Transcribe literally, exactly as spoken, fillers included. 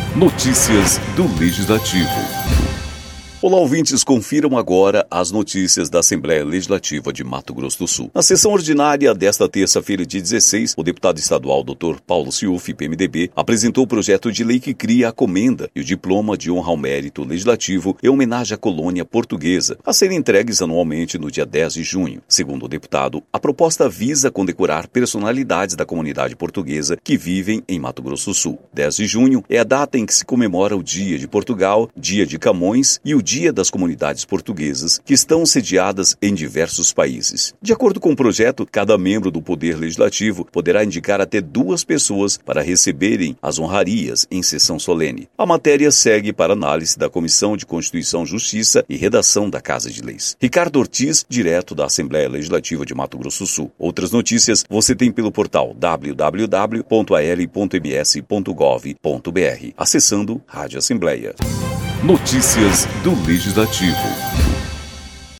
Notícias do Legislativo. Olá, ouvintes, confiram agora as notícias da Assembleia Legislativa de Mato Grosso do Sul. Na sessão ordinária desta terça-feira, dia dezesseis, o deputado estadual doutor Paulo Ciufi, P M D B, apresentou o projeto de lei que cria a comenda e o diploma de honra ao mérito legislativo em homenagem à colônia portuguesa, a serem entregues anualmente no dia dez de junho. Segundo o deputado, a proposta visa condecorar personalidades da comunidade portuguesa que vivem em Mato Grosso do Sul. dez de junho é a data em que se comemora o Dia de Portugal, Dia de Camões e o Dia das Comunidades Portuguesas, que estão sediadas em diversos países. De acordo com o projeto, cada membro do Poder Legislativo poderá indicar até duas pessoas para receberem as honrarias em sessão solene. A matéria segue para análise da Comissão de Constituição, Justiça e Redação da Casa de Leis. Ricardo Ortiz, direto da Assembleia Legislativa de Mato Grosso do Sul. Outras notícias você tem pelo portal w w w ponto a l ponto m s ponto gov ponto b r, acessando Rádio Assembleia. Notícias do Legislativo.